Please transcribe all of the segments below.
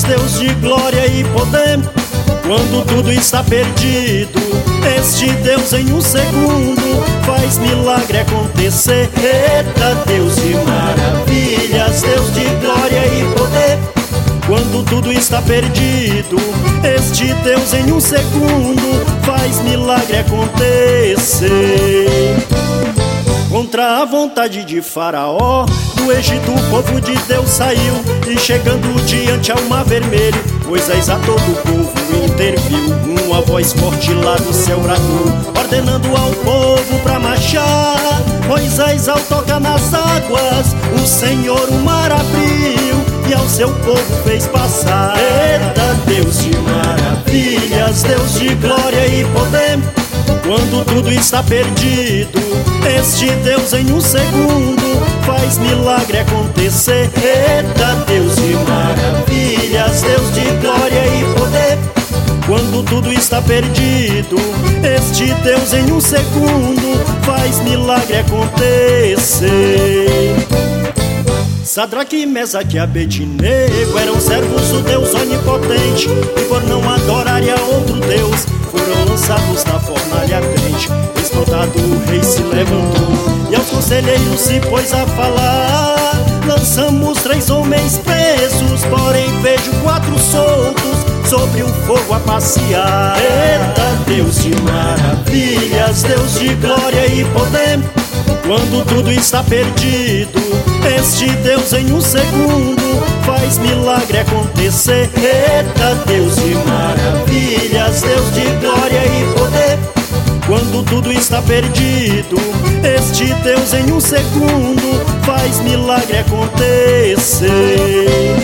Deus de glória e poder. Quando tudo está perdido, este Deus em um segundo faz milagre acontecer. Eita, Deus de maravilhas, Deus de glória e poder. Quando tudo está perdido, este Deus em um segundo faz milagre acontecer. Contra a vontade de Faraó, do Egito o povo de Deus saiu, e chegando diante ao Mar Vermelho, Moisés a todo o povo interviu. Uma voz forte lá do céu bradou, ordenando ao povo pra marchar. Moisés ao tocar nas águas, o Senhor o mar abriu e ao seu povo fez passar. Eita, Deus de maravilhas, Deus de glória e poder. Quando tudo está perdido, este Deus em um segundo faz milagre acontecer. Eita, Deus de maravilhas, Deus de glória e poder. Quando tudo está perdido, este Deus em um segundo faz milagre acontecer. Sadraque, Mesaque e Abednego eram servos do Deus onipotente, e por não adorarem a outro Deus, foram lançados na fornalha ardente. Espantado o rei se levantou e aos conselheiros se pôs a falar: lançamos 3 homens presos, porém vejo 4 soltos sobre o fogo a passear. Eita, Deus de maravilhas, Deus de glória e poder. Quando tudo está perdido, este Deus em um segundo faz milagre acontecer. Eita, Deus de maravilhas, Deus de glória e poder. Quando tudo está perdido, este Deus em um segundo faz milagre acontecer.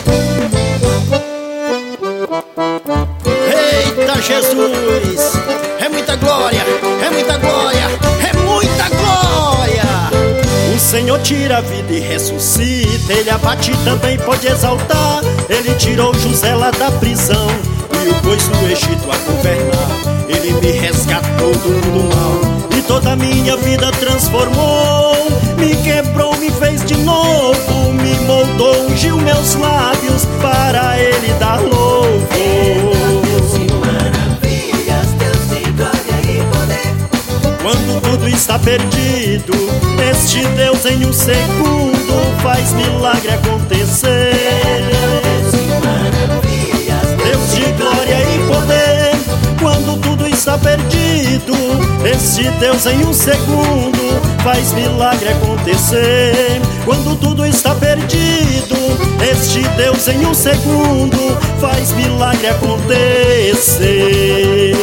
Eita, Jesus! É muita glória, é muita glória, é muita glória! O Senhor tira a vida e ressuscita, Ele abate e também pode exaltar. Ele tirou José lá da prisão e o pôs no Egito a governar. Ele me resgatou do mundo mal e toda a minha vida transformou. Me quebrou, me fez de novo, me moldou, ungiu meus lábios para Ele dar louvor. Quando tudo está perdido, este Deus em um segundo faz milagre acontecer. Deus de glória e poder. Quando tudo está perdido, este Deus em um segundo faz milagre acontecer. Quando tudo está perdido, este Deus em um segundo faz milagre acontecer.